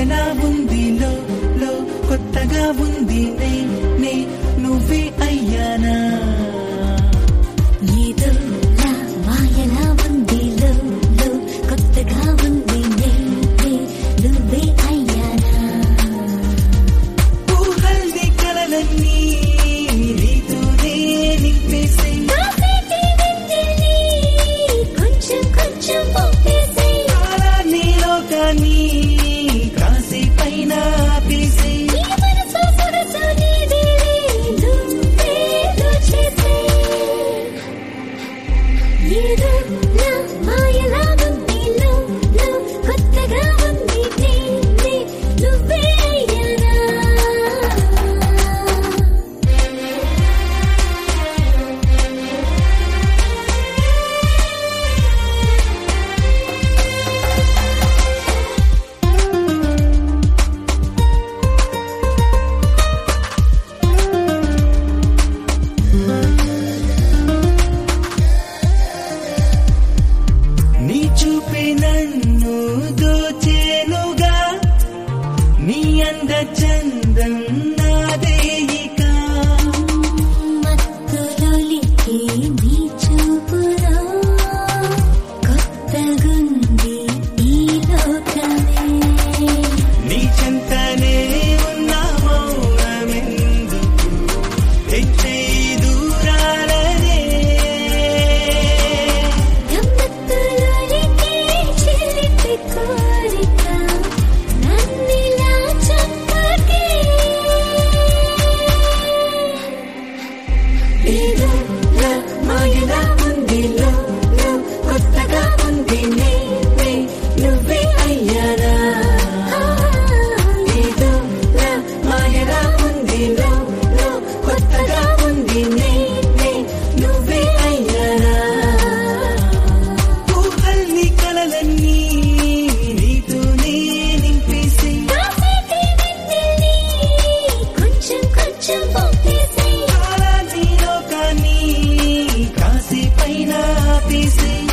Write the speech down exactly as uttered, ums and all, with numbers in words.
మాయలా ఉంది లో లో కొత్తగా ఉంది నే నే నువ్వే అయ్యానా ఏదో నా మాయలా ఉంది లో లో కొత్తగా ఉంది నే నే నువ్వే అయ్యానా ఊహల్ని కలలన్నీ నీతోనే నింపేసే కొంచెం కొంచెం ఒప్పేసే కాలాన్ని లోకాన్ని కాసే పైన ఆపేసే ఈ మనసు సొగసు నీదిలే నువ్వేదో చేసే ఏదో నా మాయలా ఉంది లో లో కొత్తగా ఉంది నే నే నువ్వే అయ్యానా నీ చూపే నన్ను దోచేనుగా నీ అంద చందం నాదే ఇక మత్తులొలికే నీ చూపులో కొత్తగుంది ఈ లోకమే నీ చెంతనే ఉన్న మౌనమెందుకు తెచ్చే దూరాలనే గమ్మత్తులొలికే చిలిపి కోరిక నన్నిలా చంపకే ఏదో నా మాయలా ఉంది లో లో కొత్తగా ఉంది నే నే నువ్వే అయ్యానా ఏదో నా మాయలా ఉంది లో లో కొత్తగా ఉంది నే నే నువ్వే అయ్యానా ఊహల్ని కలలన్నీ నీతోనే నింపేసే కాసేటి వెన్నెల్ని కొంచెం కొంచెం ఒప్పేసే కాలాన్ని లోకాన్ని కాసే పైన ఆపేసే